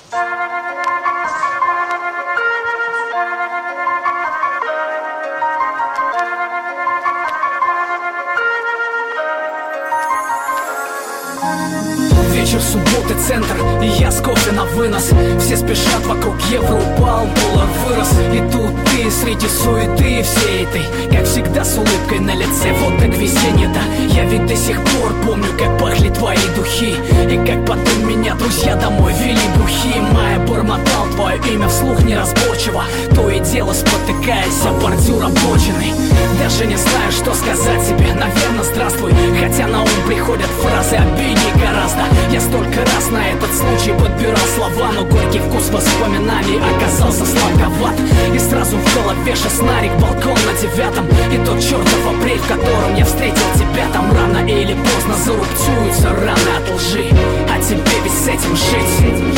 Вечер, субботы, центр, и я с кофе на вынос. Все спешат, вокруг евро упал, доллар вырос. И тут ты среди суеты всей этой, как всегда с улыбкой на лице. Вот так весенне-то, я ведь до сих пор помню, как пахли твои духи. И как потом меня друзья домой вели бухи. Майя бормотал твое имя вслух неразборчиво, то и дело спотыкаясь о бордюр обочины. Даже не знаю, что сказать тебе, наверное, здравствуй. Хотя на ум приходят фразы обидней гораздо. Я столько раз на этот случай подбирал слова, но горький вкус воспоминаний оказался сладковат. И сразу в голове шестнарик, балкон на 9-м. И тот чертов апрель, в котором я встретил тебя. Там рано или поздно зарубцуются раны от лжи, а тебе ведь с этим жить.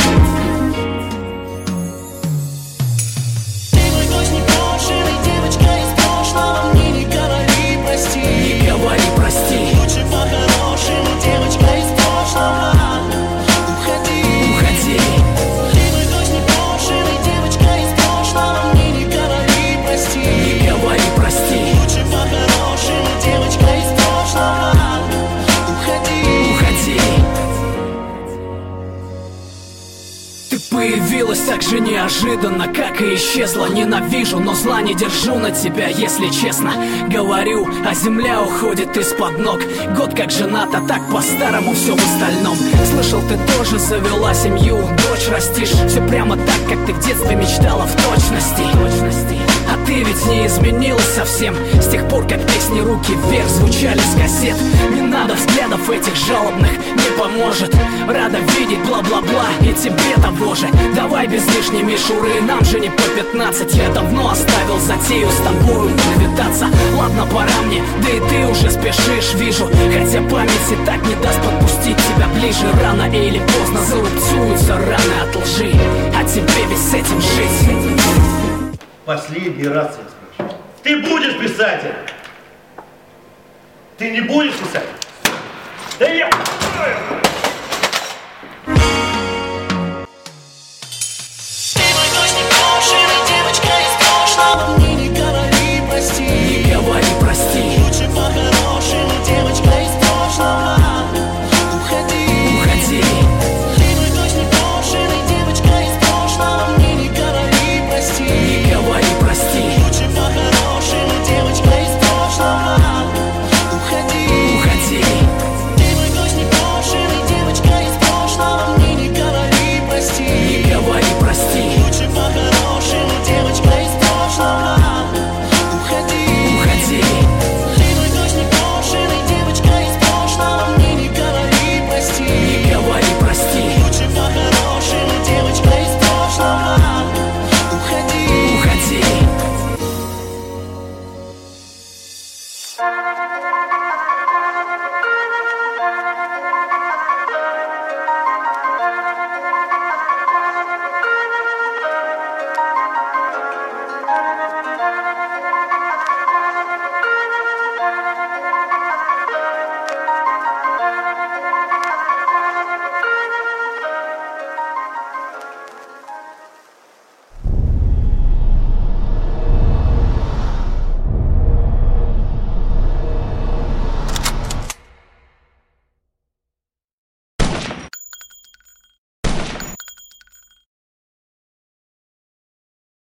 Появилась так же неожиданно, как и исчезла. Ненавижу, но зла не держу на тебя, если честно. Говорю, а земля уходит из-под ног. Год как женат, а так по-старому все в остальном. Слышал, ты тоже завела семью, дочь растишь. Все прямо так, как ты в детстве мечтала в точности. А ты ведь не изменилась совсем с тех пор, как песни «Руки вверх» звучали с кассет. Не надо взглядов этих жалобных, не поможет. Рада видеть бла-бла-бла и тебе того же. Давай без лишней мишуры, нам же не по 15. Я давно оставил затею с тобою повидаться. Ладно, пора мне, да и ты уже спешишь, вижу. Хотя память и так не даст подпустить тебя ближе. Рано или поздно зарубцуются раны от лжи, а тебе ведь с этим жить. Последний раз я спрашиваю. Ты будешь писать это? Ты не будешь писать? Да я...